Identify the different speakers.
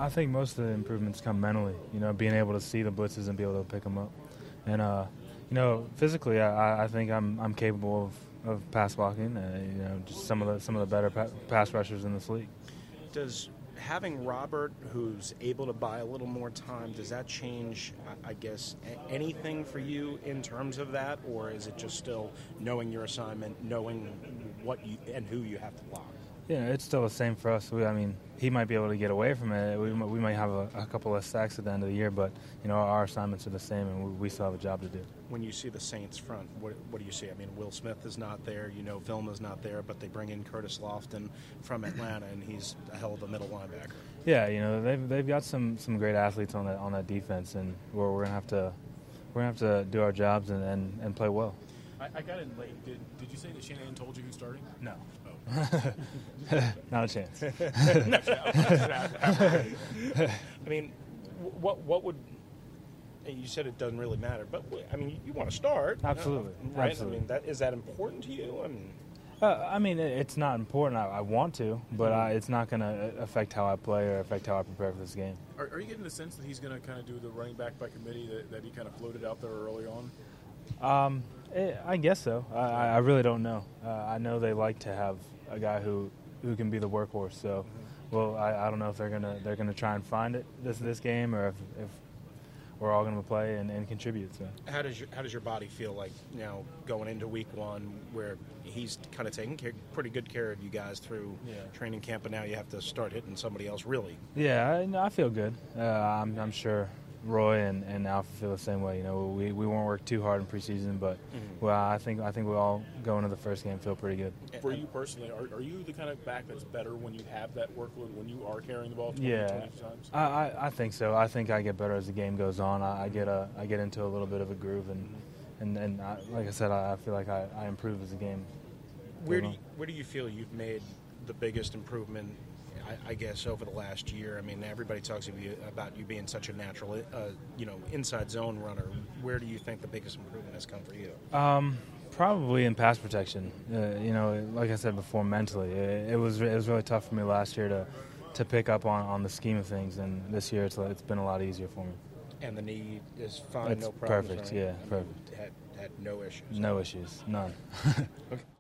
Speaker 1: think most of the improvements come mentally. Being able to see the blitzes and be able to pick them up, and physically, I think I'm capable of pass blocking. Just some of the better pass rushers in this league.
Speaker 2: Does having Robert, who's able to buy a little more time, does that change, I guess, anything for you in terms of that, or is it just still knowing your assignment, knowing what you and who you have to block?
Speaker 1: Yeah, it's still the same for us. He might be able to get away from it. We might have a couple of sacks at the end of the year, but our assignments are the same, and we still have a job to do. When
Speaker 2: you see the Saints front, what do you see? I mean, Will Smith is not there. Vilma's not there, but they bring in Curtis Lofton from Atlanta, and he's a hell of a middle linebacker.
Speaker 1: Yeah, they've got some great athletes on that defense, and we're gonna have to do our jobs and play well.
Speaker 3: I got in late. Did you say that Shanahan told you who's starting?
Speaker 1: No.
Speaker 3: Oh.
Speaker 1: Not a chance.
Speaker 2: I mean, what would – you said it doesn't really matter, but, I mean, you want to start.
Speaker 1: Absolutely.
Speaker 2: Right?
Speaker 1: Absolutely.
Speaker 2: I mean, is that important to you?
Speaker 1: I mean, it's not important. I want to, but it's not going to affect how I play or affect how I prepare for this game.
Speaker 3: Are you getting the sense that he's going to kind of do the running back by committee that he kind of floated out there early on?
Speaker 1: I guess so. I really don't know. I know they like to have a guy who can be the workhorse. So, well, I don't know if they're gonna try and find it this game, or if we're all gonna play and contribute. So,
Speaker 2: how does your body feel like now going into week one, where he's kind of taking pretty good care of you guys through training camp, and now you have to start hitting somebody else really?
Speaker 1: Yeah, I feel good. I'm sure Roy and Alpha feel the same way. We won't work too hard in preseason, but well, I think we all go into the first game feel pretty good.
Speaker 3: For you personally, are you the kind of back that's better when you have that workload, when you are carrying the ball 20 times?
Speaker 1: I think so. I think I get better as the game goes on. I get into a little bit of a groove, and like I said, I feel like I improve as the game.
Speaker 2: Where do you feel you've made the biggest improvement? I guess over the last year. I mean, everybody talks about you being such a natural, inside zone runner. Where do you think the biggest improvement has come for you?
Speaker 1: Probably in pass protection. Like I said before, mentally, it was really tough for me last year to pick up on the scheme of things, and this year it's been a lot easier for me.
Speaker 2: And the knee is fine,
Speaker 1: it's
Speaker 2: no problems.
Speaker 1: Perfect,
Speaker 2: right?
Speaker 1: perfect.
Speaker 2: Had no issues.
Speaker 1: No issues, none.
Speaker 2: Okay.